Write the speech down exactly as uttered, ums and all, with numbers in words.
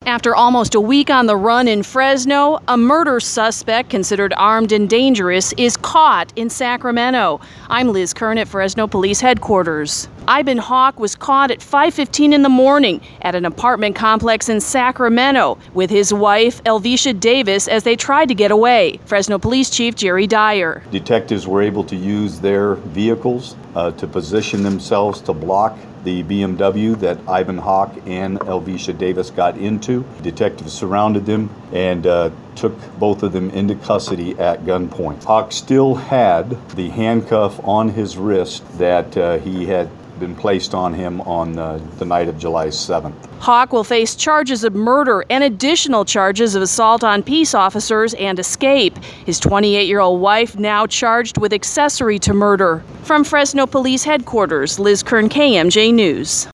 After almost a week on the run in Fresno, a murder suspect considered armed and dangerous is caught in Sacramento. I'm Liz Kern at Fresno Police Headquarters. Ivan Hawk was caught at five fifteen in the morning at an apartment complex in Sacramento with his wife, Elvisha Davis, as they tried to get away. Fresno Police Chief Jerry Dyer. Detectives were able to use their vehicles uh, to position themselves to block the B M W that Ivan Hawk and Elvisha Davis got into. Detectives surrounded them and uh, took both of them into custody at gunpoint. Hawk still had the handcuff on his wrist that uh, he had been placed on him on uh, the night of July seventh. Hawk will face charges of murder and additional charges of assault on peace officers and escape. His twenty-eight-year-old wife now charged with accessory to murder. From Fresno Police Headquarters, Liz Kern, K M J News.